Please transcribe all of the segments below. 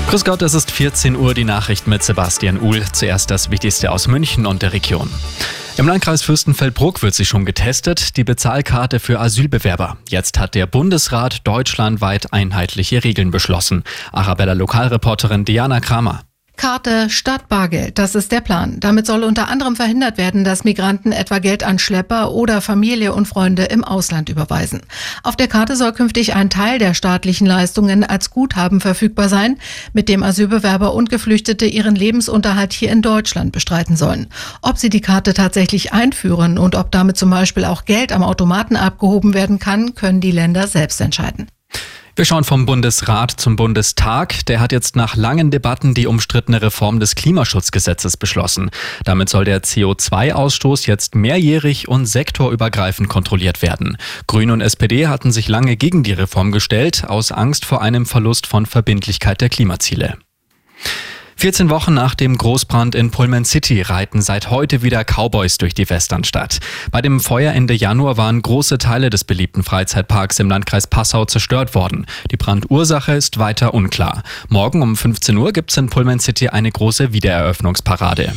Grüß Gott, es ist 14 Uhr, die Nachrichten mit Sebastian Uhl. Zuerst das Wichtigste aus München und der Region. Im Landkreis Fürstenfeldbruck wird sie schon getestet, die Bezahlkarte für Asylbewerber. Jetzt hat der Bundesrat deutschlandweit einheitliche Regeln beschlossen. Arabella Lokalreporterin Diana Kramer. Karte statt Bargeld, das ist der Plan. Damit soll unter anderem verhindert werden, dass Migranten etwa Geld an Schlepper oder Familie und Freunde im Ausland überweisen. Auf der Karte soll künftig ein Teil der staatlichen Leistungen als Guthaben verfügbar sein, mit dem Asylbewerber und Geflüchtete ihren Lebensunterhalt hier in Deutschland bestreiten sollen. Ob sie die Karte tatsächlich einführen und ob damit zum Beispiel auch Geld am Automaten abgehoben werden kann, können die Länder selbst entscheiden. Wir schauen vom Bundesrat zum Bundestag. Der hat jetzt nach langen Debatten die umstrittene Reform des Klimaschutzgesetzes beschlossen. Damit soll der CO2-Ausstoß jetzt mehrjährig und sektorübergreifend kontrolliert werden. Grüne und SPD hatten sich lange gegen die Reform gestellt, aus Angst vor einem Verlust von Verbindlichkeit der Klimaziele. 14 Wochen nach dem Großbrand in Pullman City reiten seit heute wieder Cowboys durch die Westernstadt. Bei dem Feuer Ende Januar waren große Teile des beliebten Freizeitparks im Landkreis Passau zerstört worden. Die Brandursache ist weiter unklar. Morgen um 15 Uhr gibt es in Pullman City eine große Wiedereröffnungsparade.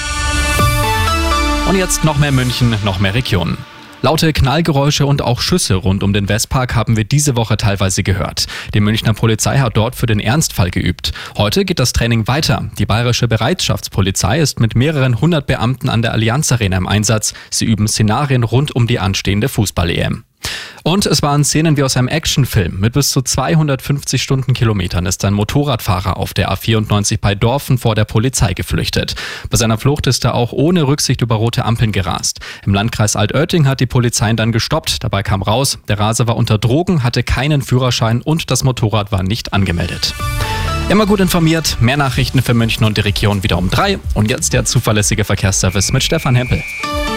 Und jetzt noch mehr München, noch mehr Regionen. Laute Knallgeräusche und auch Schüsse rund um den Westpark haben wir diese Woche teilweise gehört. Die Münchner Polizei hat dort für den Ernstfall geübt. Heute geht das Training weiter. Die bayerische Bereitschaftspolizei ist mit mehreren hundert Beamten an der Allianz Arena im Einsatz. Sie üben Szenarien rund um die anstehende Fußball-EM. Und es waren Szenen wie aus einem Actionfilm. Mit bis zu 250 Stundenkilometern ist ein Motorradfahrer auf der A94 bei Dorfen vor der Polizei geflüchtet. Bei seiner Flucht ist er auch ohne Rücksicht über rote Ampeln gerast. Im Landkreis Altötting hat die Polizei ihn dann gestoppt. Dabei kam raus, der Raser war unter Drogen, hatte keinen Führerschein und das Motorrad war nicht angemeldet. Immer gut informiert, mehr Nachrichten für München und die Region wieder um 3. Und jetzt der zuverlässige Verkehrsservice mit Stefan Hempel.